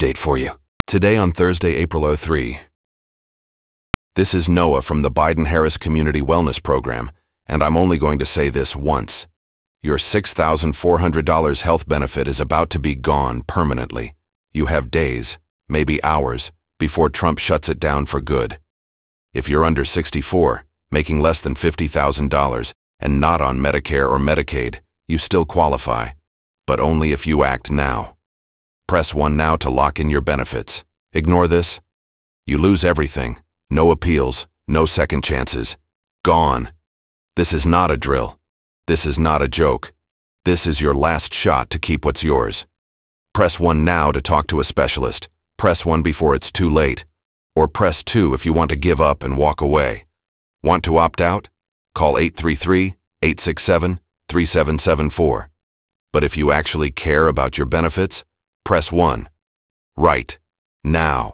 update for you. Today on Thursday, April 03. This is Noah from the Biden-Harris Community Wellness Program, and I'm only going to say this once. Your $6,400 health benefit is about to be gone permanently. You have days, maybe hours, before Trump shuts it down for good. If you're under 64, making less than $50,000, and not on Medicare or Medicaid, you still qualify, but only if you act now. Press 1 now to lock in your benefits. Ignore this. You lose everything. No appeals, no second chances. Gone. This is not a drill. This is not a joke. This is your last shot to keep what's yours. Press 1 now to talk to a specialist. Press 1 before it's too late. Or press 2 if you want to give up and walk away. Want to opt out? Call 833-867-3774. But if you actually care about your benefits, press 1. Right. Now.